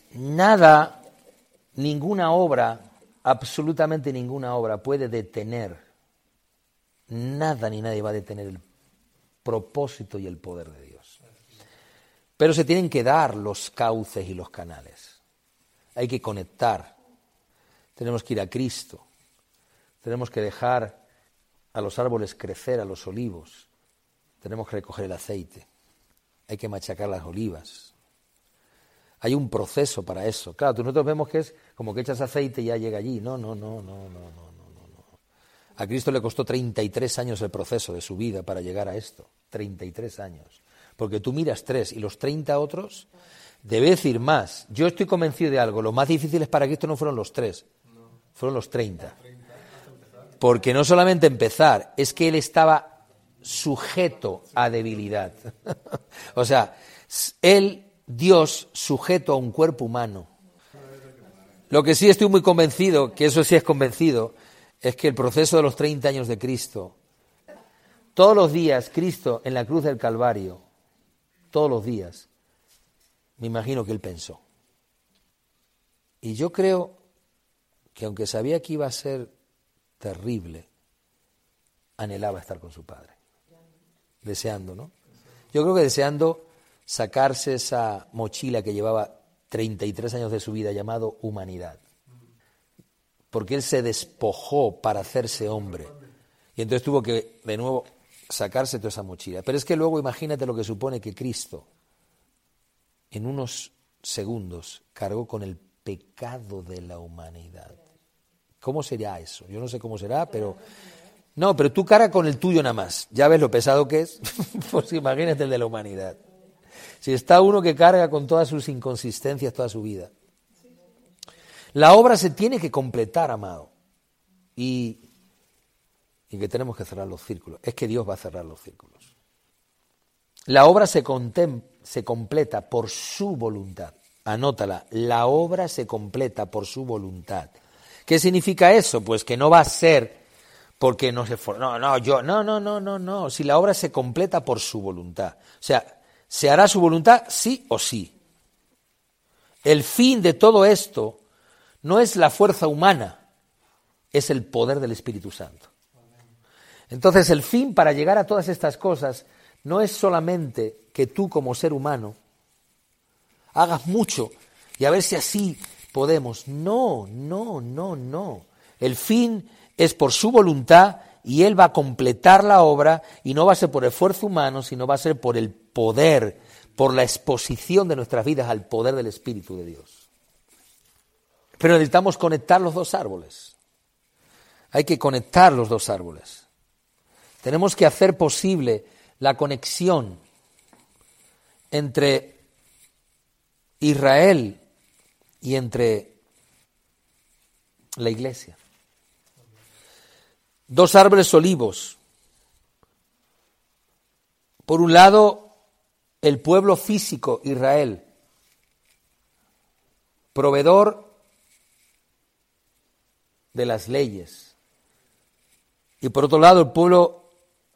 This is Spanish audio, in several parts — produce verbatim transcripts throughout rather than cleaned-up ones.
Nada, ninguna obra, absolutamente ninguna obra puede detener, nada ni nadie va a detener el propósito y el poder de Dios. Pero se tienen que dar los cauces y los canales. Hay que conectar. Tenemos que ir a Cristo. Tenemos que dejar a los árboles crecer, a los olivos. Tenemos que recoger el aceite. Hay que machacar las olivas. Hay un proceso para eso. Claro, nosotros vemos que es como que echas aceite y ya llega allí. No, no, no, no, no, no, no, no. A Cristo le costó treinta y tres años el proceso de su vida para llegar a esto. treinta y tres años. Porque tú miras tres y los treinta otros, debe decir más. Yo estoy convencido de algo. Los más difíciles para Cristo no fueron los tres, fueron los treinta. Porque no solamente empezar, es que él estaba sujeto a debilidad. O sea, él, Dios, sujeto a un cuerpo humano. Lo que sí estoy muy convencido, que eso sí es convencido, es que el proceso de los treinta años de Cristo, todos los días Cristo en la cruz del Calvario, todos los días, me imagino que él pensó. Y yo creo que aunque sabía que iba a ser terrible, anhelaba estar con su Padre. Deseando, ¿no? Yo creo que deseando sacarse esa mochila que llevaba treinta y tres años de su vida llamado humanidad. Porque él se despojó para hacerse hombre. Y entonces tuvo que, de nuevo, sacarse toda esa mochila. Pero es que luego imagínate lo que supone que Cristo, en unos segundos, cargó con el pecado de la humanidad. ¿Cómo será eso? Yo no sé cómo será, pero... No, pero tú cargas con el tuyo nada más. ¿Ya ves lo pesado que es? Pues imagínate el de la humanidad. Si está uno que carga con todas sus inconsistencias toda su vida. La obra se tiene que completar, amado. Y, y que tenemos que cerrar los círculos. Es que Dios va a cerrar los círculos. La obra se, contem, se completa por su voluntad. Anótala. La obra se completa por su voluntad. ¿Qué significa eso? Pues que no va a ser porque no se... No, no, yo... No, no, no, no, no. Si la obra se completa por su voluntad. O sea, ¿se hará su voluntad? Sí o sí. El fin de todo esto no es la fuerza humana, es el poder del Espíritu Santo. Entonces, el fin para llegar a todas estas cosas no es solamente que tú como ser humano hagas mucho y a ver si así podemos. No, no, no, no. El fin es por su voluntad y Él va a completar la obra y no va a ser por esfuerzo humano, sino va a ser por el poder, por la exposición de nuestras vidas al poder del Espíritu de Dios. Pero necesitamos conectar los dos árboles. Hay que conectar los dos árboles. Tenemos que hacer posible la conexión entre Israel y entre la iglesia. Dos árboles olivos. Por un lado, el pueblo físico, Israel, proveedor de las leyes. Y por otro lado, el pueblo,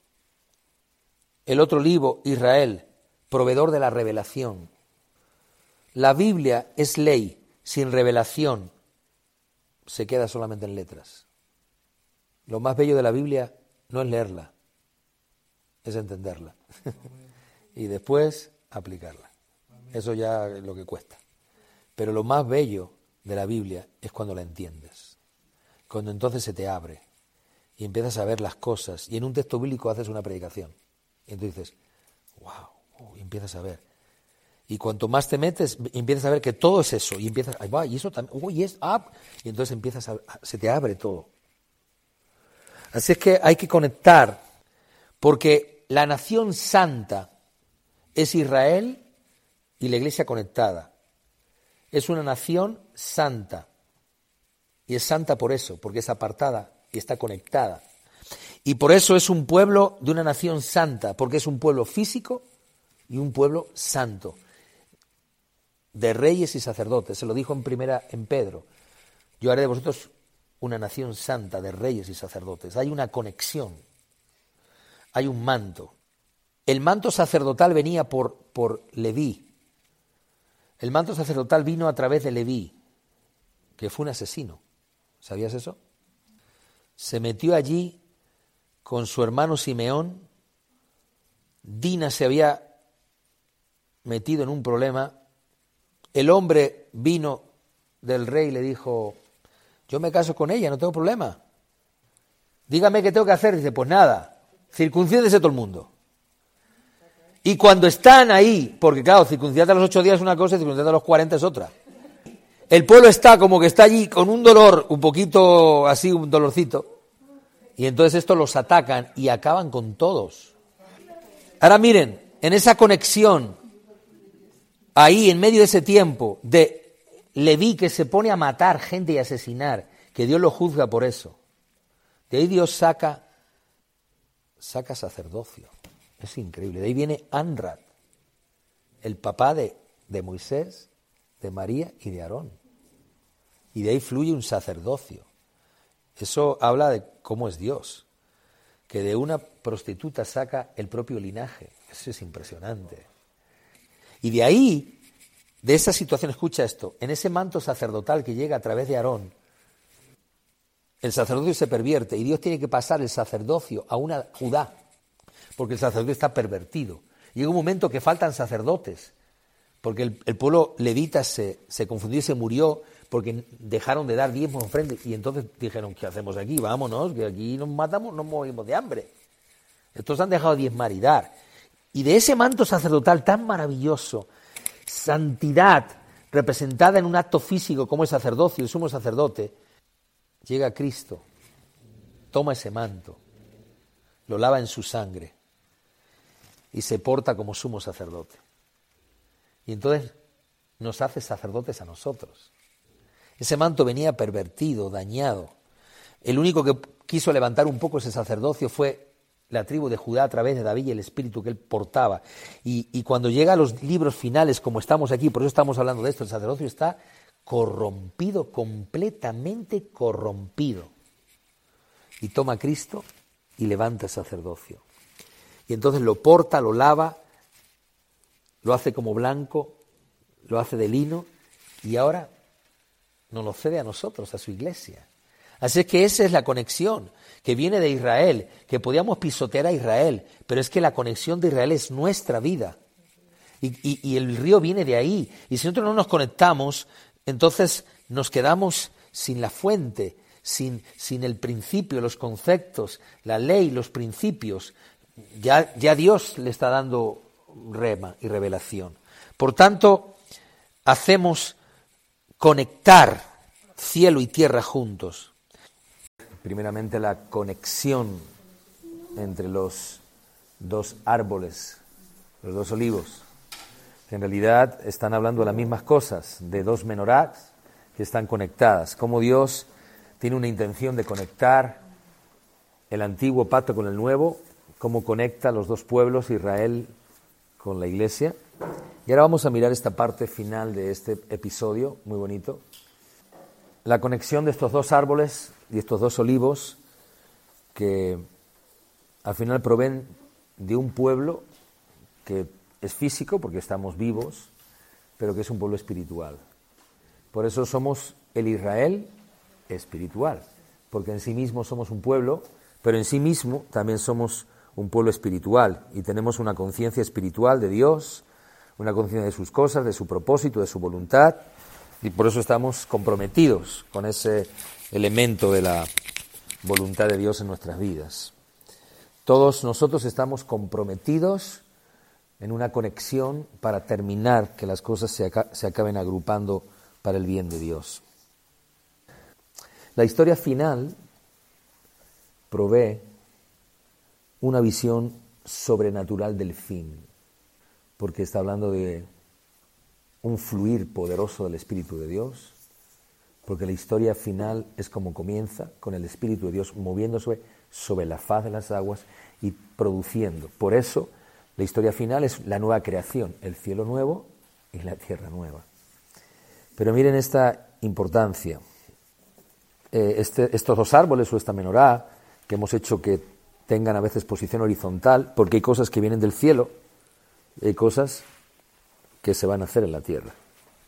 el otro olivo, Israel, proveedor de la revelación. La Biblia es ley, sin revelación se queda solamente en letras. Lo más bello de la Biblia no es leerla, es entenderla y después aplicarla. Eso ya es lo que cuesta. Pero lo más bello de la Biblia es cuando la entiendes, cuando entonces se te abre y empiezas a ver las cosas y en un texto bíblico haces una predicación y entonces dices, wow, y empiezas a ver. Y cuanto más te metes, empiezas a ver que todo es eso y empiezas, ahí va, y eso también, uy, es up, y entonces empiezas a, se te abre todo. Así es que hay que conectar, porque la nación santa es Israel y la iglesia conectada. Es una nación santa. Y es santa por eso, porque es apartada y está conectada. Y por eso es un pueblo de una nación santa, porque es un pueblo físico y un pueblo santo, de reyes y sacerdotes. Se lo dijo en primera en Pedro. Yo haré de vosotros una nación santa de reyes y sacerdotes. Hay una conexión, hay un manto. El manto sacerdotal venía por, por Leví. El manto sacerdotal vino a través de Leví, que fue un asesino. ¿Sabías eso? Se metió allí con su hermano Simeón. Dina se había metido en un problema. El hombre vino del rey y le dijo, yo me caso con ella, no tengo problema. Dígame qué tengo que hacer. Dice, pues nada, circuncídese todo el mundo. Y cuando están ahí, porque claro, circuncidarte a los ocho días es una cosa y circuncidarte a los cuarenta es otra. El pueblo está como que está allí con un dolor, un poquito así, un dolorcito. Y entonces estos los atacan y acaban con todos. Ahora miren, en esa conexión, ahí en medio de ese tiempo, de Leví que se pone a matar gente y a asesinar, que Dios lo juzga por eso. De ahí Dios saca, saca sacerdocio. Es increíble. De ahí viene Anrad, el papá de, de Moisés, de María y de Aarón. Y de ahí fluye un sacerdocio. Eso habla de cómo es Dios, que de una prostituta saca el propio linaje. Eso es impresionante. Y de ahí, de esa situación, escucha esto, en ese manto sacerdotal que llega a través de Aarón, el sacerdocio se pervierte y Dios tiene que pasar el sacerdocio a una Judá, porque el sacerdocio está pervertido. Llega un momento que faltan sacerdotes, porque el, el pueblo levita se, se confundió y se murió porque dejaron de dar diezmos ofrendas y entonces dijeron, ¿qué hacemos aquí? Vámonos, que aquí nos matamos, nos morimos de hambre. Estos han dejado de diezmar y dar. Y de ese manto sacerdotal tan maravilloso, santidad representada en un acto físico como el sacerdocio, el sumo sacerdote, llega Cristo, toma ese manto, lo lava en su sangre y se porta como sumo sacerdote. Y entonces nos hace sacerdotes a nosotros. Ese manto venía pervertido, dañado. El único que quiso levantar un poco ese sacerdocio fue la tribu de Judá a través de David y el espíritu que él portaba. Y, y cuando llega a los libros finales, como estamos aquí, por eso estamos hablando de esto, el sacerdocio está corrompido, completamente corrompido. Y toma a Cristo y levanta el sacerdocio. Y entonces lo porta, lo lava, lo hace como blanco, lo hace de lino, y ahora nos lo cede a nosotros, a su iglesia. Así es que esa es la conexión que viene de Israel, que podíamos pisotear a Israel, pero es que la conexión de Israel es nuestra vida. Y, y, y el río viene de ahí. Y si nosotros no nos conectamos, entonces nos quedamos sin la fuente, sin, sin el principio, los conceptos, la ley, los principios. Ya, ya Dios le está dando rema y revelación. Por tanto, hacemos conectar cielo y tierra juntos. Primeramente la conexión entre los dos árboles, los dos olivos, que en realidad están hablando de las mismas cosas, de dos menorás que están conectadas. Cómo Dios tiene una intención de conectar el antiguo pacto con el nuevo, cómo conecta los dos pueblos, Israel con la iglesia. Y ahora vamos a mirar esta parte final de este episodio, muy bonito. La conexión de estos dos árboles y estos dos olivos que al final provienen de un pueblo que es físico, porque estamos vivos, pero que es un pueblo espiritual. Por eso somos el Israel espiritual, porque en sí mismo somos un pueblo, pero en sí mismo también somos un pueblo espiritual y tenemos una conciencia espiritual de Dios, una conciencia de sus cosas, de su propósito, de su voluntad, y por eso estamos comprometidos con ese elemento de la voluntad de Dios en nuestras vidas. Todos nosotros estamos comprometidos en una conexión para terminar que las cosas se, aca- se acaben agrupando para el bien de Dios. La historia final provee una visión sobrenatural del fin, porque está hablando de un fluir poderoso del Espíritu de Dios, porque la historia final es como comienza, con el Espíritu de Dios moviéndose sobre la faz de las aguas y produciendo. Por eso, la historia final es la nueva creación, el cielo nuevo y la tierra nueva. Pero miren esta importancia. Eh, este, estos dos árboles o esta menorá, que hemos hecho que tengan a veces posición horizontal, porque hay cosas que vienen del cielo y hay cosas que se van a hacer en la tierra.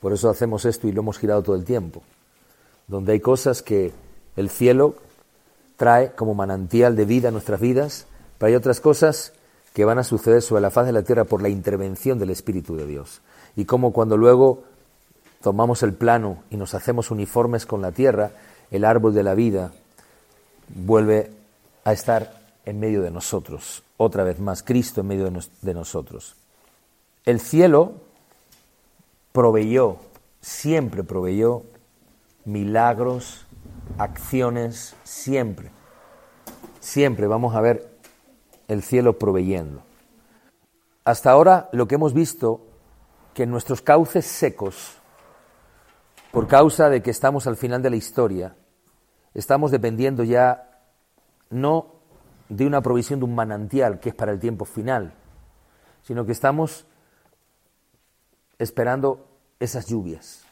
Por eso hacemos esto y lo hemos girado todo el tiempo. Donde hay cosas que el cielo trae como manantial de vida a nuestras vidas, pero hay otras cosas que van a suceder sobre la faz de la tierra por la intervención del Espíritu de Dios. Y como cuando luego tomamos el plano y nos hacemos uniformes con la tierra, el árbol de la vida vuelve a estar en medio de nosotros, otra vez más, Cristo en medio de, nos, de nosotros. El cielo proveyó, siempre proveyó milagros, acciones, siempre. Siempre vamos a ver el cielo proveyendo. Hasta ahora lo que hemos visto, que en nuestros cauces secos, por causa de que estamos al final de la historia, estamos dependiendo ya no de una provisión de un manantial que es para el tiempo final, sino que estamos esperando esas lluvias.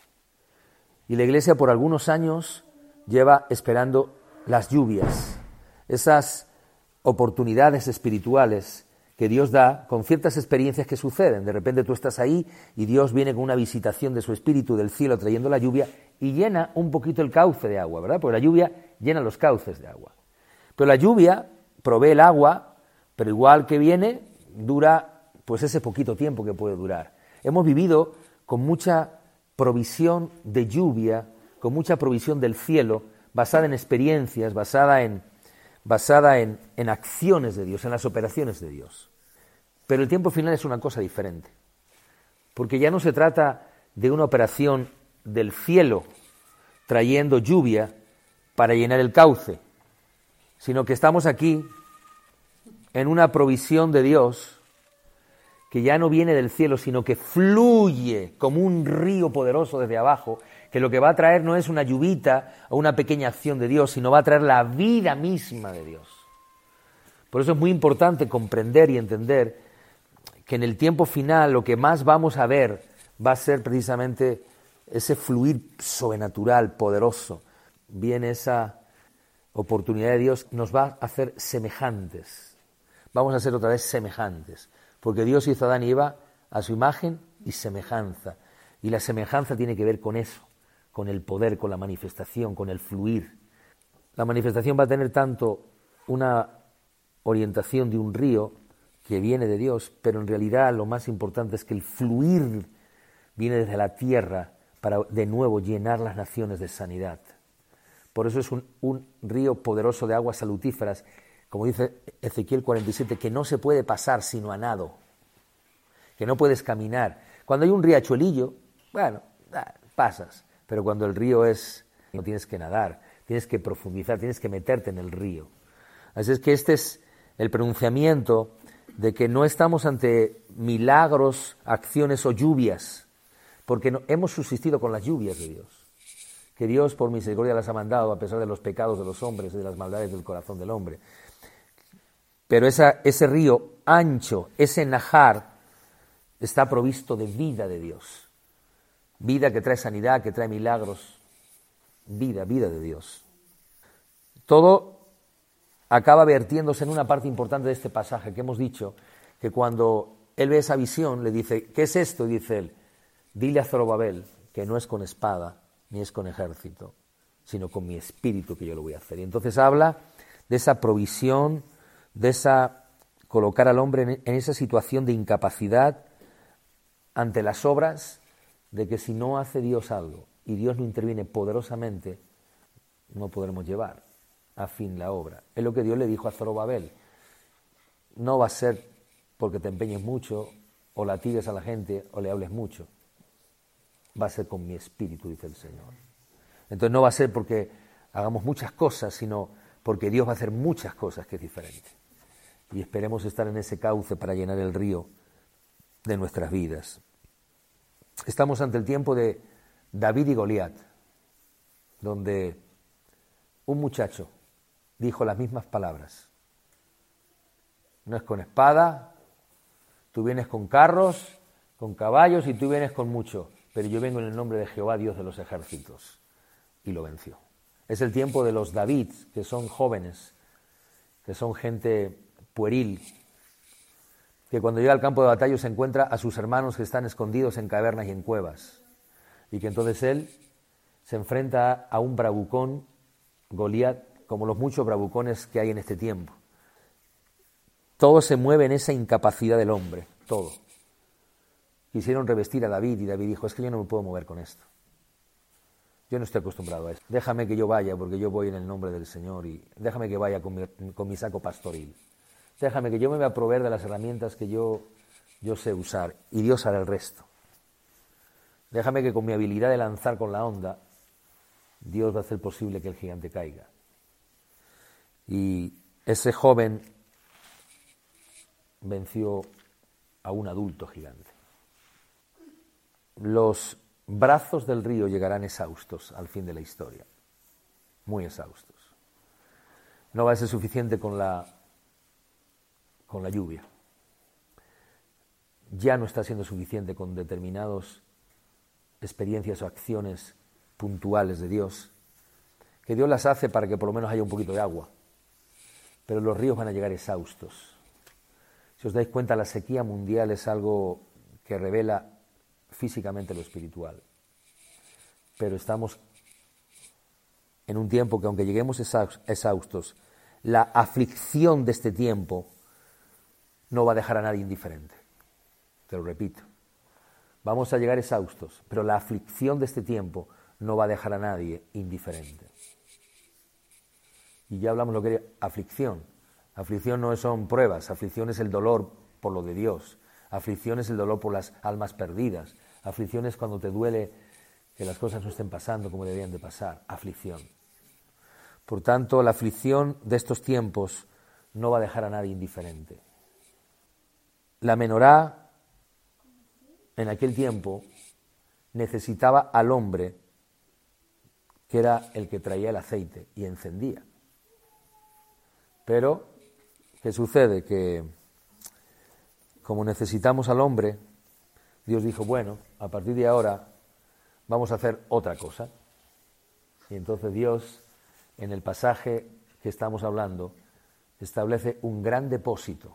Y la Iglesia por algunos años lleva esperando las lluvias, esas oportunidades espirituales que Dios da con ciertas experiencias que suceden. De repente tú estás ahí y Dios viene con una visitación de su Espíritu del cielo trayendo la lluvia y llena un poquito el cauce de agua, ¿verdad? Porque la lluvia llena los cauces de agua. Pero la lluvia provee el agua, pero igual que viene, dura pues ese poquito tiempo que puede durar. Hemos vivido con mucha provisión de lluvia, con mucha provisión del cielo, basada en experiencias, basada en, basada en, en acciones de Dios, en las operaciones de Dios. Pero el tiempo final es una cosa diferente, porque ya no se trata de una operación del cielo trayendo lluvia para llenar el cauce, sino que estamos aquí en una provisión de Dios que ya no viene del cielo, sino que fluye como un río poderoso desde abajo, que lo que va a traer no es una lluvita o una pequeña acción de Dios, sino va a traer la vida misma de Dios. Por eso es muy importante comprender y entender que en el tiempo final lo que más vamos a ver va a ser precisamente ese fluir sobrenatural, poderoso. Viene esa oportunidad de Dios, nos va a hacer semejantes. Vamos a ser otra vez semejantes, porque Dios hizo a Adán y Eva a su imagen y semejanza. Y la semejanza tiene que ver con eso, con el poder, con la manifestación, con el fluir. La manifestación va a tener tanto una orientación de un río que viene de Dios, pero en realidad lo más importante es que el fluir viene desde la tierra para de nuevo llenar las naciones de sanidad. Por eso es un, un río poderoso de aguas salutíferas, como dice Ezequiel cuarenta y siete, que no se puede pasar sino a nado, que no puedes caminar. Cuando hay un riachuelillo, bueno, pasas, pero cuando el río es, no tienes que nadar, tienes que profundizar, tienes que meterte en el río. Así es que este es el pronunciamiento de que no estamos ante milagros, acciones o lluvias, porque no, hemos subsistido con las lluvias de Dios, que Dios por misericordia las ha mandado a pesar de los pecados de los hombres y de las maldades del corazón del hombre. Pero esa, ese río ancho, ese najar, está provisto de vida de Dios, vida que trae sanidad, que trae milagros, vida, vida de Dios. Todo acaba vertiéndose en una parte importante de este pasaje que hemos dicho, que cuando él ve esa visión le dice, ¿qué es esto? Y dice él, dile a Zorobabel que no es con espada ni es con ejército, sino con mi espíritu que yo lo voy a hacer. Y entonces habla de esa provisión, de esa colocar al hombre en, en esa situación de incapacidad ante las obras, de que si no hace Dios algo y Dios no interviene poderosamente, no podremos llevar a fin la obra. Es lo que Dios le dijo a Zorobabel. No va a ser porque te empeñes mucho o latigues a la gente o le hables mucho. Va a ser con mi espíritu, dice el Señor. Entonces no va a ser porque hagamos muchas cosas, sino porque Dios va a hacer muchas cosas, que es diferente. Y esperemos estar en ese cauce para llenar el río de nuestras vidas. Estamos ante el tiempo de David y Goliat, donde un muchacho dijo las mismas palabras. No es con espada, tú vienes con carros, con caballos y tú vienes con mucho, pero yo vengo en el nombre de Jehová, Dios de los ejércitos. Y lo venció. Es el tiempo de los David, que son jóvenes, que son gente pueril, que cuando llega al campo de batalla se encuentra a sus hermanos que están escondidos en cavernas y en cuevas. Y que entonces él se enfrenta a un bravucón, Goliat, como los muchos bravucones que hay en este tiempo. Todo se mueve en esa incapacidad del hombre, todo. Quisieron revestir a David y David dijo, es que yo no me puedo mover con esto. Yo no estoy acostumbrado a esto. Déjame que yo vaya porque yo voy en el nombre del Señor y déjame que vaya con mi, con mi saco pastoril. Déjame que yo me voy a proveer de las herramientas que yo, yo sé usar y Dios hará el resto. Déjame que con mi habilidad de lanzar con la onda, Dios va a hacer posible que el gigante caiga. Y ese joven venció a un adulto gigante. Los brazos del río llegarán exhaustos al fin de la historia, muy exhaustos. No va a ser suficiente con la, con la lluvia. Ya no está siendo suficiente con determinadas experiencias o acciones puntuales de Dios, que Dios las hace para que por lo menos haya un poquito de agua, pero los ríos van a llegar exhaustos. Si os dais cuenta, la sequía mundial es algo que revela físicamente lo espiritual, pero estamos en un tiempo que aunque lleguemos exhaustos, la aflicción de este tiempo no va a dejar a nadie indiferente, te lo repito. Vamos a llegar exhaustos, pero la aflicción de este tiempo no va a dejar a nadie indiferente. Y ya hablamos lo que es aflicción. Aflicción no son pruebas, aflicción es el dolor por lo de Dios. Aflicción es el dolor por las almas perdidas. Aflicción es cuando te duele que las cosas no estén pasando como deberían de pasar. Aflicción. Por tanto, la aflicción de estos tiempos no va a dejar a nadie indiferente. La menorá en aquel tiempo necesitaba al hombre que era el que traía el aceite y encendía. Pero, ¿qué sucede? Que como necesitamos al hombre, Dios dijo, bueno, a partir de ahora vamos a hacer otra cosa. Y entonces Dios, en el pasaje que estamos hablando, establece un gran depósito.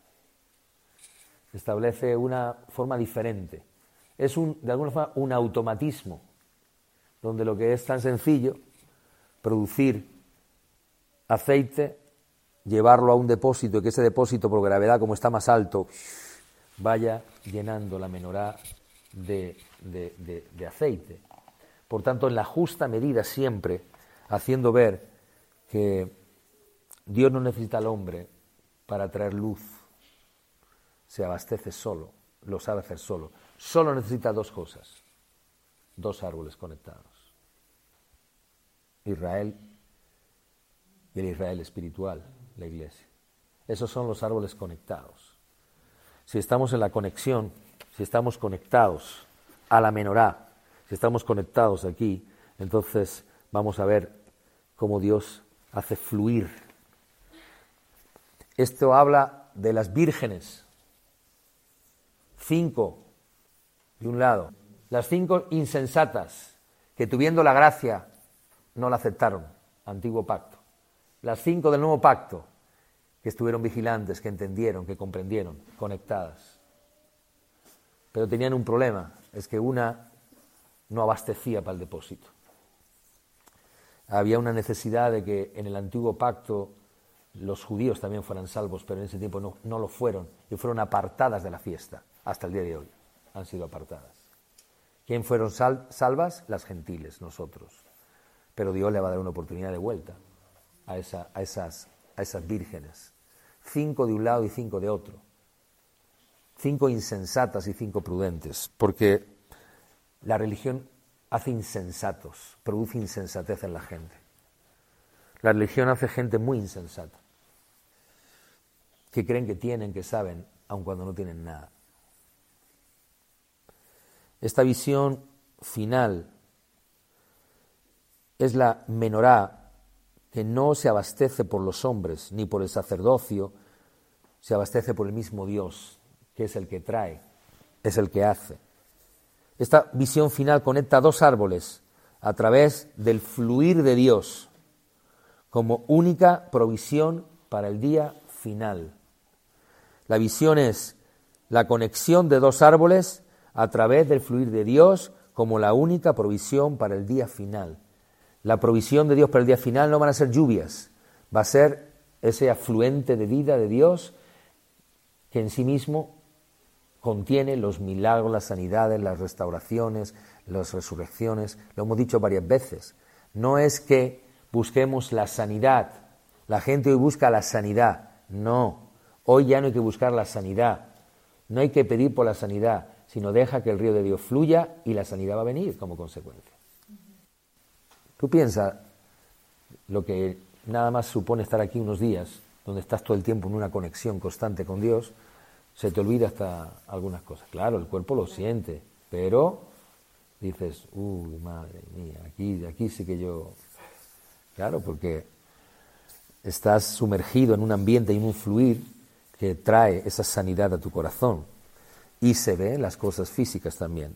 Establece una forma diferente. Es un, de alguna forma un automatismo, donde lo que es tan sencillo, producir aceite, llevarlo a un depósito y que ese depósito por gravedad, como está más alto, vaya llenando la menorá de, de, de, de aceite. Por tanto, en la justa medida siempre, haciendo ver que Dios no necesita al hombre para traer luz, se abastece solo, lo sabe hacer solo. Solo necesita dos cosas, dos árboles conectados. Israel y el Israel espiritual, la iglesia. Esos son los árboles conectados. Si estamos en la conexión, si estamos conectados a la menorá, si estamos conectados aquí, entonces vamos a ver cómo Dios hace fluir. Esto habla de las vírgenes. Cinco, de un lado. Las cinco insensatas, que tuviendo la gracia no la aceptaron, antiguo pacto. Las cinco del nuevo pacto, que estuvieron vigilantes, que entendieron, que comprendieron, conectadas. Pero tenían un problema, es que una no abastecía para el depósito. Había una necesidad de que en el antiguo pacto los judíos también fueran salvos, pero en ese tiempo no, no lo fueron, y fueron apartadas de la fiesta. Hasta el día de hoy han sido apartadas. ¿Quién fueron sal, salvas? Las gentiles, nosotros. Pero Dios le va a dar una oportunidad de vuelta a, esa, a, esas, a esas vírgenes. Cinco de un lado y cinco de otro. Cinco insensatas y cinco prudentes. Porque la religión hace insensatos, produce insensatez en la gente. La religión hace gente muy insensata, que creen que tienen, que saben, aun cuando no tienen nada. Esta visión final es la menorá, que no se abastece por los hombres ni por el sacerdocio, se abastece por el mismo Dios, que es el que trae, es el que hace. Esta visión final conecta dos árboles a través del fluir de Dios como única provisión para el día final. La visión es la conexión de dos árboles a través del fluir de Dios como la única provisión para el día final. La provisión de Dios para el día final no van a ser lluvias, va a ser ese afluente de vida de Dios que en sí mismo contiene los milagros, las sanidades, las restauraciones, las resurrecciones. Lo hemos dicho varias veces. No es que busquemos la sanidad. La gente hoy busca la sanidad. No, hoy ya no hay que buscar la sanidad. No hay que pedir por la sanidad, sino deja que el río de Dios fluya y la sanidad va a venir como consecuencia. Tú piensas lo que nada más supone estar aquí unos días, donde estás todo el tiempo en una conexión constante con Dios, se te olvida hasta algunas cosas. Claro, el cuerpo lo siente, pero dices, uy, madre mía, aquí, aquí sí que yo... Claro, porque estás sumergido en un ambiente y en un fluir que trae esa sanidad a tu corazón. Y se ve en las cosas físicas también.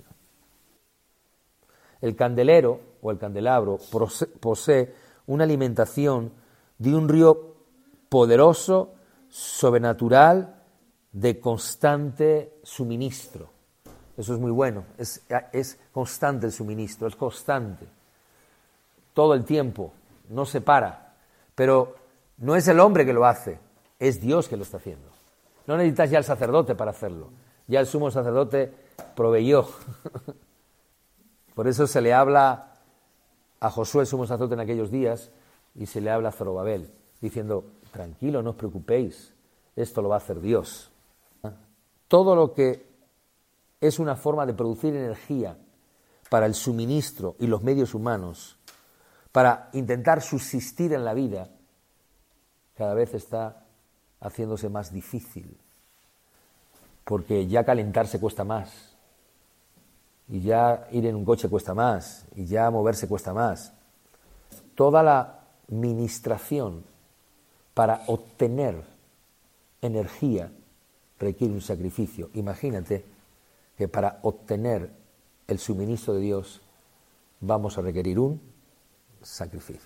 El candelero o el candelabro posee una alimentación de un río poderoso, sobrenatural, de constante suministro. Eso es muy bueno, es, es constante el suministro, es constante. Todo el tiempo, no se para. Pero no es el hombre que lo hace, es Dios que lo está haciendo. No necesitas ya el sacerdote para hacerlo. Ya el sumo sacerdote proveyó. Por eso se le habla a Josué, el sumo sacerdote, en aquellos días, y se le habla a Zorobabel, diciendo, tranquilo, no os preocupéis, esto lo va a hacer Dios. Todo lo que es una forma de producir energía para el suministro y los medios humanos, para intentar subsistir en la vida, cada vez está haciéndose más difícil, porque ya calentarse cuesta más, y ya ir en un coche cuesta más, y ya moverse cuesta más. Toda la ministración para obtener energía requiere un sacrificio. Imagínate que para obtener el suministro de Dios vamos a requerir un sacrificio.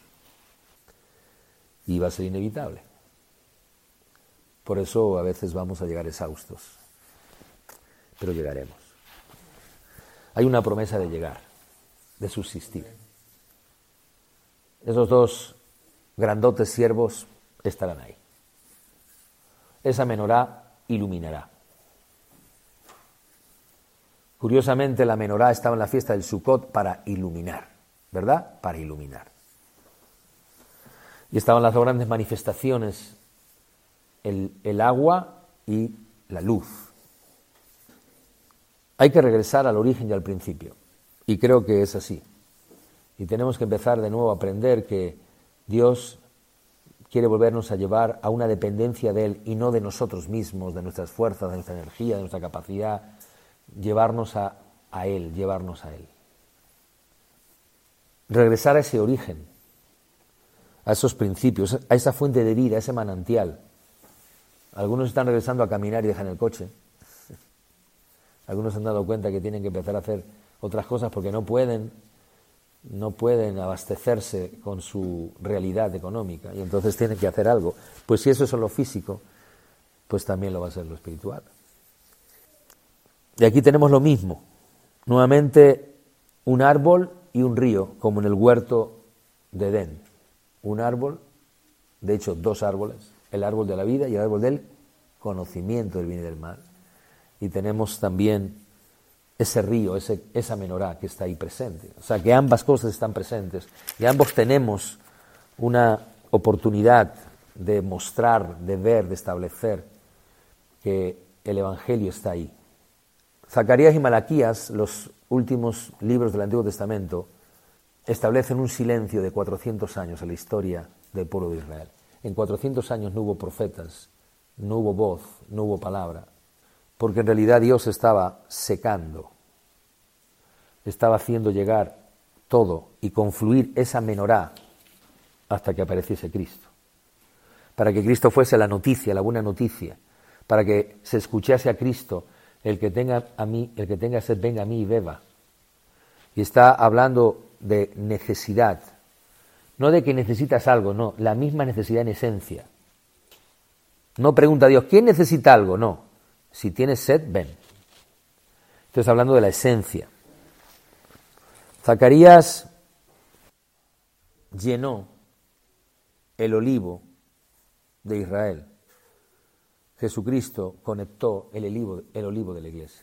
Y va a ser inevitable. Por eso a veces vamos a llegar exhaustos. Pero llegaremos. Hay una promesa de llegar, de subsistir. Esos dos grandotes siervos estarán ahí. Esa menorá iluminará. Curiosamente, la menorá estaba en la fiesta del Sukkot para iluminar, ¿verdad? Para iluminar. Y estaban las dos grandes manifestaciones, el, el agua y la luz. Hay que regresar al origen y al principio, y creo que es así. Y tenemos que empezar de nuevo a aprender que Dios quiere volvernos a llevar a una dependencia de Él y no de nosotros mismos, de nuestras fuerzas, de nuestra energía, de nuestra capacidad, llevarnos a, a Él, llevarnos a Él. Regresar a ese origen, a esos principios, a esa fuente de vida, a ese manantial. Algunos están regresando a caminar y dejan el coche. Algunos se han dado cuenta que tienen que empezar a hacer otras cosas porque no pueden, no pueden abastecerse con su realidad económica y entonces tienen que hacer algo. Pues si eso es lo físico, pues también lo va a ser lo espiritual. Y aquí tenemos lo mismo. Nuevamente un árbol y un río, como en el huerto de Edén. Un árbol, de hecho dos árboles, el árbol de la vida y el árbol del conocimiento del bien y del mal. Y tenemos también ese río, ese, esa menorá que está ahí presente. O sea, que ambas cosas están presentes y ambos tenemos una oportunidad de mostrar, de ver, de establecer que el Evangelio está ahí. Zacarías y Malaquías, los últimos libros del Antiguo Testamento, establecen un silencio de cuatrocientos años en la historia del pueblo de Israel. En cuatrocientos años no hubo profetas, no hubo voz, no hubo palabra, porque en realidad Dios estaba secando, estaba haciendo llegar todo y confluir esa menorá hasta que apareciese Cristo. Para que Cristo fuese la noticia, la buena noticia, para que se escuchase a Cristo, el que tenga a mí, el que tenga sed, venga a mí y beba. Y está hablando de necesidad, no de que necesitas algo, no, la misma necesidad en esencia. No pregunta a Dios, ¿quién necesita algo? No. Si tienes sed, ven. Estoy hablando de la esencia. Zacarías llenó el olivo de Israel. Jesucristo conectó el olivo, el olivo de la iglesia.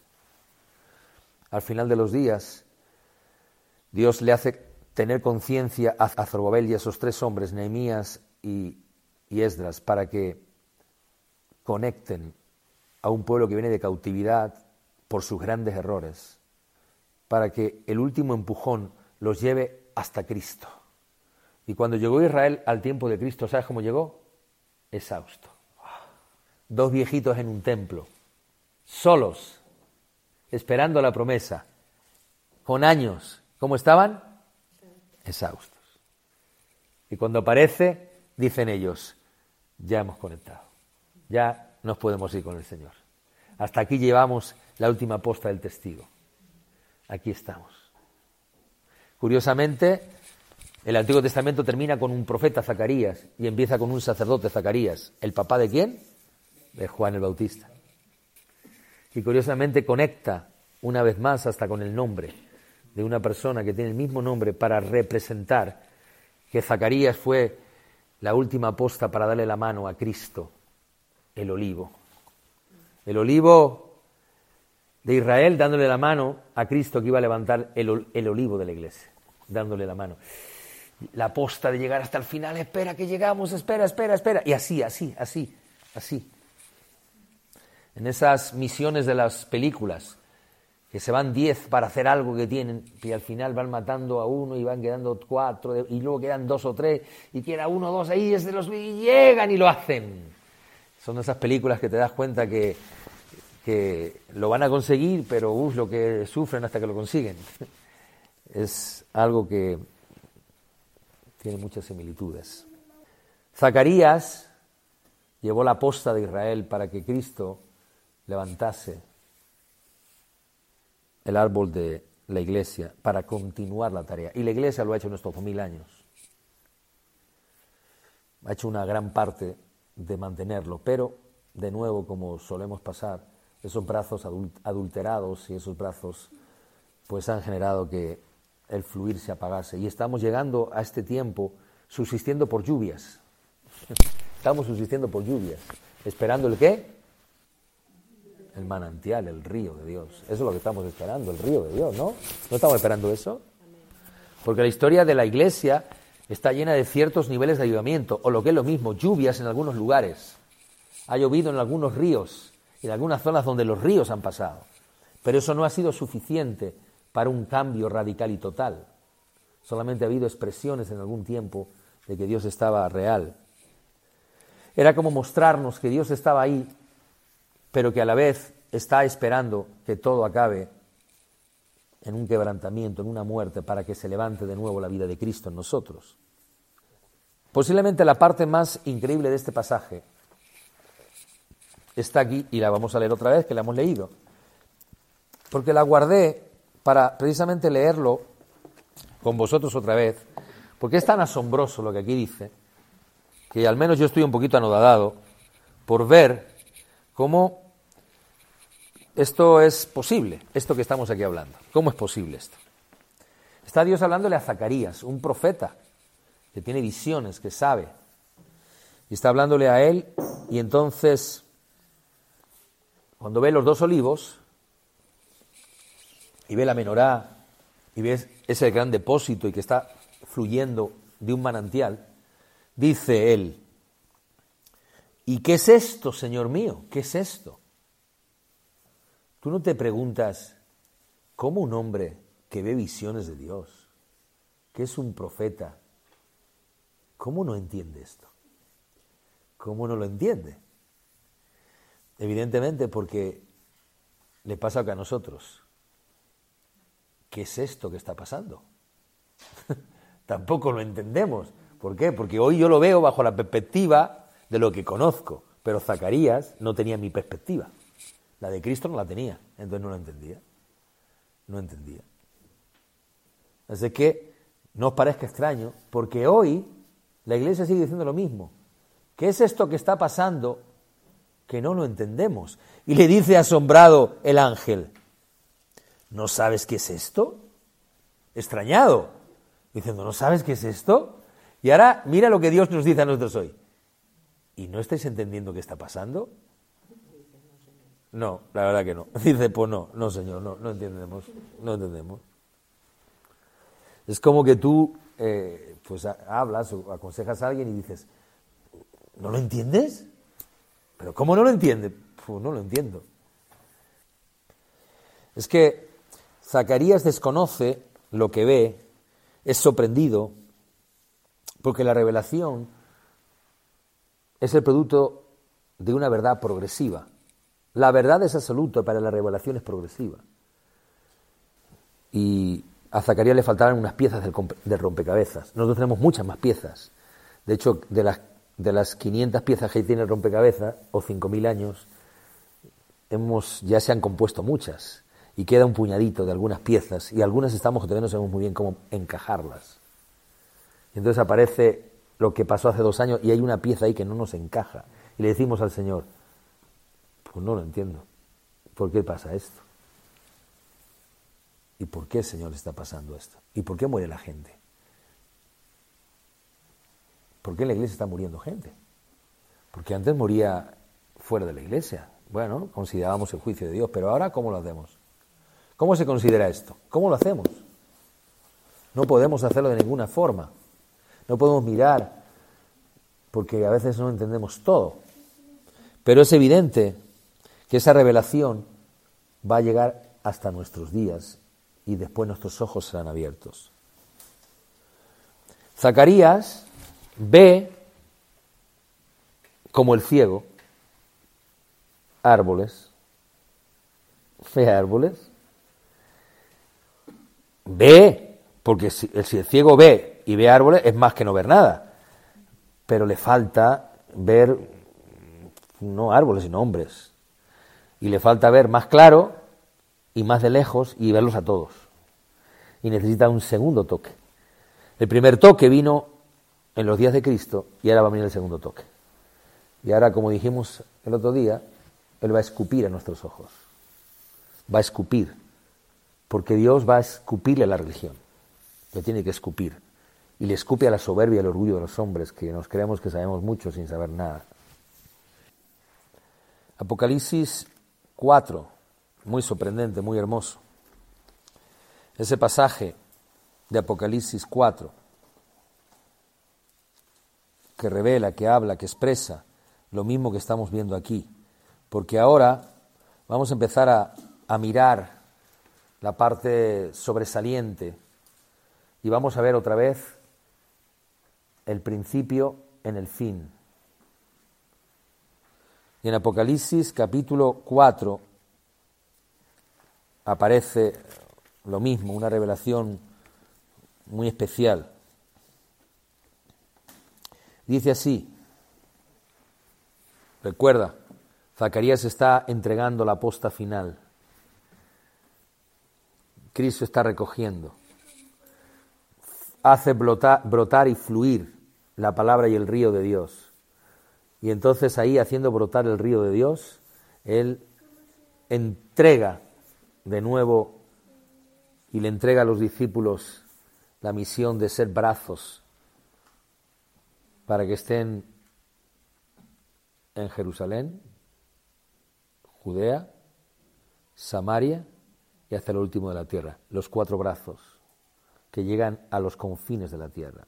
Al final de los días, Dios le hace tener conciencia a Zorobabel y a esos tres hombres, Nehemías y, y Esdras, para que conecten a un pueblo que viene de cautividad por sus grandes errores, para que el último empujón los lleve hasta Cristo. Y cuando llegó Israel al tiempo de Cristo, ¿sabes cómo llegó? Exhausto. Dos viejitos en un templo, solos, esperando la promesa, con años. ¿Cómo estaban? Exhaustos. Y cuando aparece, dicen ellos, ya hemos conectado, ya nos podemos ir con el Señor. Hasta aquí llevamos la última posta del testigo. Aquí estamos. Curiosamente, el Antiguo Testamento termina con un profeta, Zacarías, y empieza con un sacerdote, Zacarías. ¿El papá de quién? De Juan el Bautista. Y curiosamente conecta una vez más hasta con el nombre de una persona que tiene el mismo nombre para representar que Zacarías fue la última posta para darle la mano a Cristo, el olivo. El olivo de Israel dándole la mano a Cristo que iba a levantar el, el olivo de la iglesia, dándole la mano. La posta de llegar hasta el final, espera que llegamos, espera, espera, espera. Y así, así, así, así. En esas misiones de las películas, que se van diez para hacer algo que tienen, y al final van matando a uno y van quedando cuatro, y luego quedan dos o tres, y queda uno o dos ahí, desde los y llegan y lo hacen. Son esas películas que te das cuenta que, que lo van a conseguir, pero uf, lo que sufren hasta que lo consiguen. Es algo que tiene muchas similitudes. Zacarías llevó la posta de Israel para que Cristo levantase el árbol de la iglesia para continuar la tarea. Y la iglesia lo ha hecho en estos dos mil años. Ha hecho una gran parte de mantenerlo, pero, de nuevo, como solemos pasar, esos brazos adulterados y esos brazos pues han generado que el fluir se apagase. Y estamos llegando a este tiempo subsistiendo por lluvias. Estamos subsistiendo por lluvias. ¿Esperando el qué? El manantial, el río de Dios. Eso es lo que estamos esperando, el río de Dios, ¿no? ¿No estamos esperando eso? Porque la historia de la iglesia está llena de ciertos niveles de avivamiento, o lo que es lo mismo, lluvias en algunos lugares. Ha llovido en algunos ríos, en algunas zonas donde los ríos han pasado. Pero eso no ha sido suficiente para un cambio radical y total. Solamente ha habido expresiones en algún tiempo de que Dios estaba real. Era como mostrarnos que Dios estaba ahí, pero que a la vez está esperando que todo acabe en un quebrantamiento, en una muerte, para que se levante de nuevo la vida de Cristo en nosotros. Posiblemente la parte más increíble de este pasaje está aquí, y la vamos a leer otra vez, que la hemos leído, porque la guardé para precisamente leerlo con vosotros otra vez, porque es tan asombroso lo que aquí dice, que al menos yo estoy un poquito anodadado por ver cómo esto es posible, esto que estamos aquí hablando. ¿Cómo es posible esto? Está Dios hablándole a Zacarías, un profeta que tiene visiones, que sabe, y está hablándole a él, y entonces, cuando ve los dos olivos, y ve la menorá, y ve ese gran depósito y que está fluyendo de un manantial, dice él, ¿y qué es esto, Señor mío? ¿Qué es esto? Tú no te preguntas, ¿cómo un hombre que ve visiones de Dios, que es un profeta, cómo no entiende esto? ¿Cómo no lo entiende? Evidentemente porque le pasa que a nosotros. ¿Qué es esto que está pasando? Tampoco lo entendemos. ¿Por qué? Porque hoy yo lo veo bajo la perspectiva de lo que conozco, pero Zacarías no tenía mi perspectiva. La de Cristo no la tenía, entonces no la entendía. No entendía. Así que no os parezca extraño, porque hoy la iglesia sigue diciendo lo mismo. ¿Qué es esto que está pasando que no lo entendemos? Y le dice asombrado el ángel, ¿no sabes qué es esto? extrañado, diciendo, ¿no sabes qué es esto? Y ahora mira lo que Dios nos dice a nosotros hoy. ¿Y no estáis entendiendo qué está pasando? No, la verdad que no. Dice, pues no, no señor, no, no entendemos, no entendemos. Es como que tú eh, pues hablas o aconsejas a alguien y dices, ¿no lo entiendes? ¿Pero cómo no lo entiende? Pues no lo entiendo. Es que Zacarías desconoce lo que ve, es sorprendido, porque la revelación es el producto de una verdad progresiva. La verdad es absoluta, pero la revelación es progresiva. Y a Zacarías le faltaban unas piezas del, del rompecabezas. Nosotros tenemos muchas más piezas. De hecho, de las, de las quinientas piezas que tiene el rompecabezas, o cinco mil años, hemos, ya se han compuesto muchas. Y queda un puñadito de algunas piezas, y algunas estamos que todavía no sabemos muy bien cómo encajarlas. Y entonces aparece lo que pasó hace dos años, y hay una pieza ahí que no nos encaja. Y le decimos al Señor, pues no lo entiendo. ¿Por qué pasa esto? ¿Y por qué, Señor, está pasando esto? ¿Y por qué muere la gente? ¿Por qué en la iglesia está muriendo gente? Porque antes moría fuera de la iglesia. Bueno, considerábamos el juicio de Dios, pero ahora, ¿cómo lo hacemos? ¿Cómo se considera esto? ¿Cómo lo hacemos? No podemos hacerlo de ninguna forma. No podemos mirar, porque a veces no entendemos todo. Pero es evidente que esa revelación va a llegar hasta nuestros días y después nuestros ojos serán abiertos. Zacarías ve, como el ciego, árboles. Ve árboles. Ve, porque si, si el ciego ve y ve árboles es más que no ver nada. Pero le falta ver, no árboles, sino hombres. Y le falta ver más claro y más de lejos y verlos a todos. Y necesita un segundo toque. El primer toque vino en los días de Cristo y ahora va a venir el segundo toque. Y ahora, como dijimos el otro día, Él va a escupir a nuestros ojos. Va a escupir. Porque Dios va a escupirle a la religión. Le tiene que escupir. Y le escupe a la soberbia y al orgullo de los hombres, que nos creemos que sabemos mucho sin saber nada. Apocalipsis cuatro, muy sorprendente, muy hermoso. Ese pasaje de Apocalipsis cuatro, que revela, que habla, que expresa lo mismo que estamos viendo aquí. Porque ahora vamos a empezar a, a mirar la parte sobresaliente y vamos a ver otra vez el principio en el fin. Y en Apocalipsis capítulo cuatro aparece lo mismo, una revelación muy especial. Dice así, recuerda, Zacarías está entregando la posta final. Cristo está recogiendo. Hace brotar, brotar y fluir la palabra y el río de Dios. Y entonces ahí, haciendo brotar el río de Dios, Él entrega de nuevo y le entrega a los discípulos la misión de ser brazos para que estén en Jerusalén, Judea, Samaria y hasta lo último de la tierra. Los cuatro brazos que llegan a los confines de la tierra.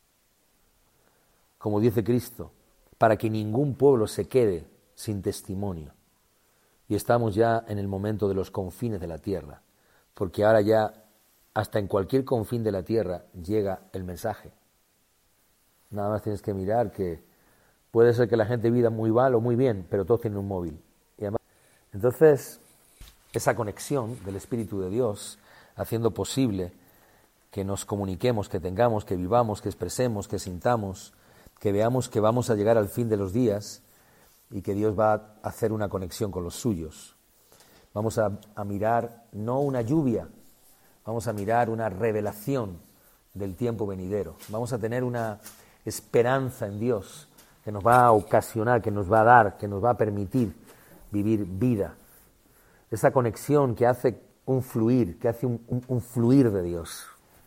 Como dice Cristo, para que ningún pueblo se quede sin testimonio. Y estamos ya en el momento de los confines de la tierra, porque ahora ya hasta en cualquier confín de la tierra llega el mensaje. Nada más tienes que mirar que puede ser que la gente viva muy mal o muy bien, pero todos tienen un móvil. Y además, entonces, esa conexión del Espíritu de Dios haciendo posible que nos comuniquemos, que tengamos, que vivamos, que expresemos, que sintamos, que veamos que vamos a llegar al fin de los días y que Dios va a hacer una conexión con los suyos. Vamos a, a mirar no una lluvia, vamos a mirar una revelación del tiempo venidero. Vamos a tener una esperanza en Dios que nos va a ocasionar, que nos va a dar, que nos va a permitir vivir vida. Esa conexión que hace un fluir, que hace un, un, un fluir de Dios.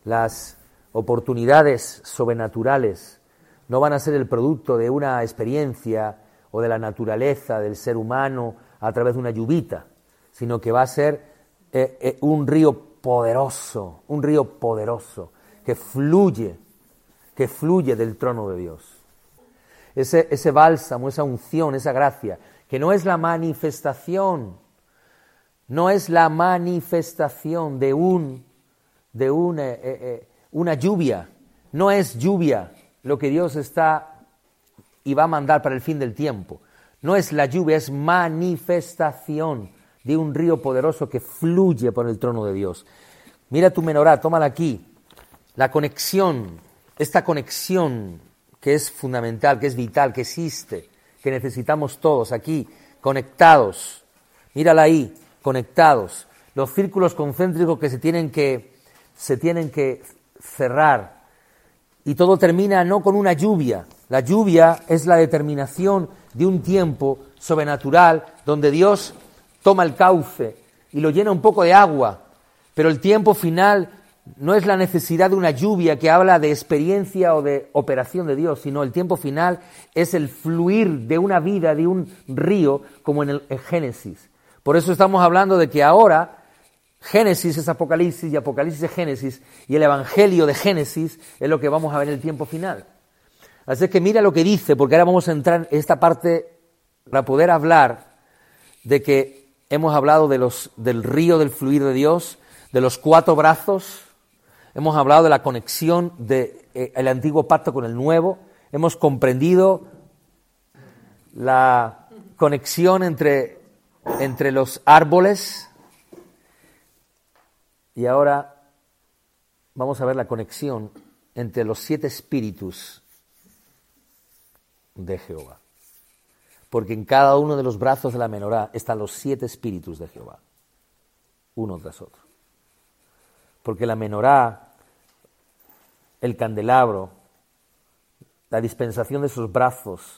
Las oportunidades sobrenaturales no van a ser el producto de una experiencia o de la naturaleza del ser humano a través de una lluvita, sino que va a ser eh, eh, un río poderoso, un río poderoso que fluye, que fluye del trono de Dios. Ese, ese bálsamo, esa unción, esa gracia, que no es la manifestación, no es la manifestación de un, de un, eh, eh, una lluvia, no es lluvia lo que Dios está y va a mandar para el fin del tiempo. No es la lluvia, es manifestación de un río poderoso que fluye por el trono de Dios. Mira tu menorá, tómala aquí. La conexión, esta conexión que es fundamental, que es vital, que existe, que necesitamos todos aquí, conectados. Mírala ahí, conectados. Los círculos concéntricos que se tienen que, se tienen que cerrar. Y todo termina no con una lluvia. La lluvia es la determinación de un tiempo sobrenatural donde Dios toma el cauce y lo llena un poco de agua. Pero el tiempo final no es la necesidad de una lluvia que habla de experiencia o de operación de Dios, sino el tiempo final es el fluir de una vida, de un río, como en el en Génesis. Por eso estamos hablando de que ahora Génesis es Apocalipsis y Apocalipsis es Génesis, y el Evangelio de Génesis es lo que vamos a ver en el tiempo final. Así que mira lo que dice, porque ahora vamos a entrar en esta parte para poder hablar de que hemos hablado de los, del río del fluir de Dios, de los cuatro brazos, hemos hablado de la conexión del eh, antiguo pacto con el nuevo, hemos comprendido la conexión entre, entre los árboles, y ahora vamos a ver la conexión entre los siete espíritus de Jehová. Porque en cada uno de los brazos de la menorá están los siete espíritus de Jehová, uno tras otro. Porque la menorá, el candelabro, la dispensación de sus brazos,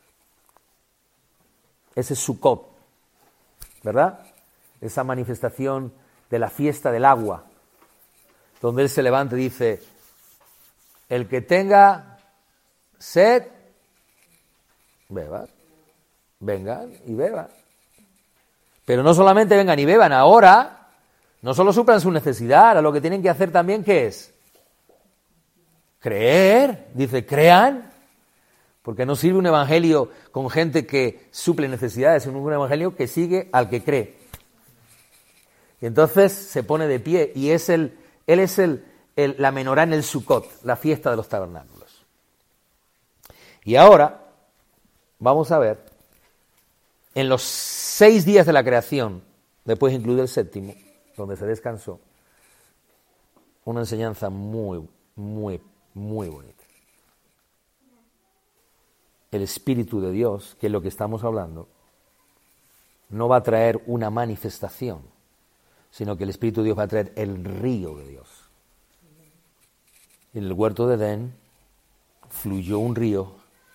ese Sukkot, ¿verdad? Esa manifestación de la fiesta del agua, donde Él se levanta y dice, el que tenga sed, beba, vengan y beban. Pero no solamente vengan y beban, ahora no solo suplan su necesidad, ahora lo que tienen que hacer también, ¿qué es? Creer, dice, crean, porque no sirve un evangelio con gente que suple necesidades, sino un evangelio que sigue al que cree. Y entonces se pone de pie y es el, él es el, el, la menorá en el Sukkot, la fiesta de los tabernáculos. Y ahora vamos a ver, en los seis días de la creación, después incluido el séptimo, donde se descansó, una enseñanza muy, muy, muy bonita. El Espíritu de Dios, que es lo que estamos hablando, no va a traer una manifestación, sino que el Espíritu de Dios va a traer el río de Dios. En el huerto de Edén fluyó un río.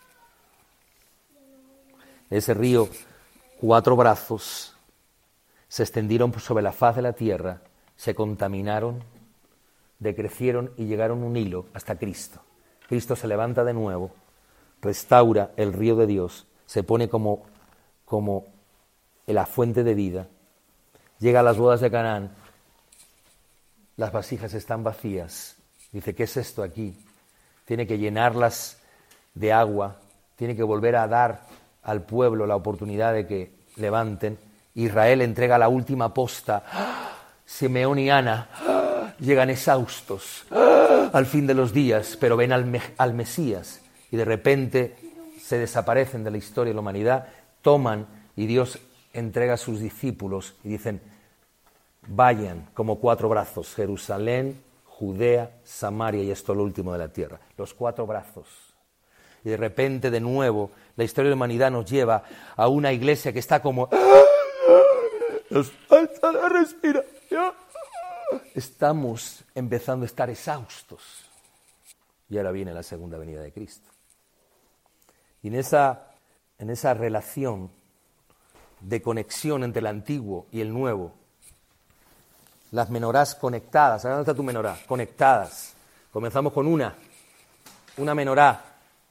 Ese río, cuatro brazos, se extendieron sobre la faz de la tierra, se contaminaron, decrecieron y llegaron un hilo hasta Cristo. Cristo se levanta de nuevo, restaura el río de Dios, se pone como, como la fuente de vida. Llega a las bodas de Canaán, las vasijas están vacías. Dice, ¿qué es esto aquí? Tiene que llenarlas de agua, tiene que volver a dar al pueblo la oportunidad de que levanten. Israel entrega la última posta. Simeón y Ana llegan exhaustos al fin de los días, pero ven al, al Mesías y de repente se desaparecen de la historia de la humanidad, toman y Dios entrega a sus discípulos y dicen, vayan como cuatro brazos, Jerusalén, Judea, Samaria y esto lo último de la tierra, los cuatro brazos. Y de repente de nuevo la historia de la humanidad nos lleva a una iglesia que está como, nos falta la respiración. Estamos empezando a estar exhaustos. Y ahora viene la segunda venida de Cristo. Y en esa, en esa relación de conexión entre el antiguo y el nuevo, las menorás conectadas. ¿Dónde está tu menorá? Conectadas. Comenzamos con una, una menorá.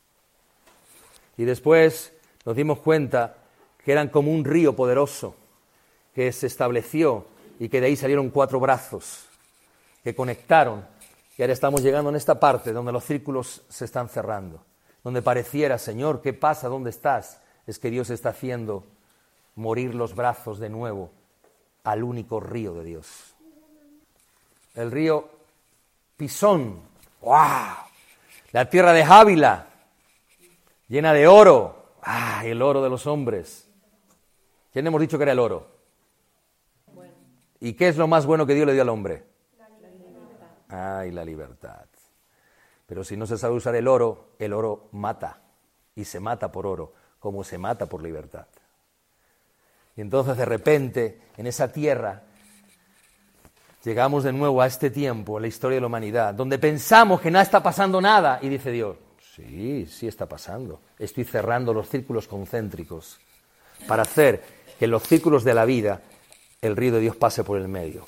Y después nos dimos cuenta que eran como un río poderoso que se estableció y que de ahí salieron cuatro brazos que conectaron. Y ahora estamos llegando en esta parte donde los círculos se están cerrando, donde pareciera, Señor, ¿qué pasa? ¿Dónde estás? Es que Dios está haciendo morir los brazos de nuevo al único río de Dios. El río Pisón. ¡Wow! La tierra de Jávila, llena de oro. ¡Ah! El oro de los hombres. ¿Quién hemos dicho que era el oro? Bueno. ¿Y qué es lo más bueno que Dios le dio al hombre? La libertad. ¡Ay, la libertad! Pero si no se sabe usar el oro, el oro mata. Y se mata por oro, como se mata por libertad. Y entonces de repente, en esa tierra, llegamos de nuevo a este tiempo, a la historia de la humanidad, donde pensamos que no está pasando nada, y dice Dios, sí, sí está pasando. Estoy cerrando los círculos concéntricos para hacer que en los círculos de la vida el río de Dios pase por el medio.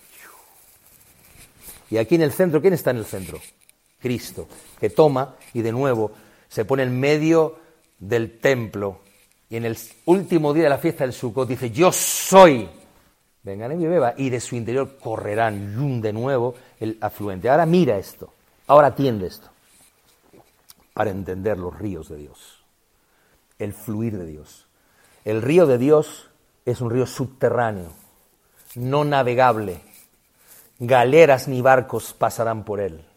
Y aquí en el centro, ¿quién está en el centro? Cristo, que toma y de nuevo se pone en medio del templo. Y en el último día de la fiesta del Sukkot dice, yo soy, vengan y beba, y de su interior correrán de nuevo el afluente. Ahora mira esto, ahora atiende esto, para entender los ríos de Dios, el fluir de Dios. El río de Dios es un río subterráneo, no navegable, galeras ni barcos pasarán por él.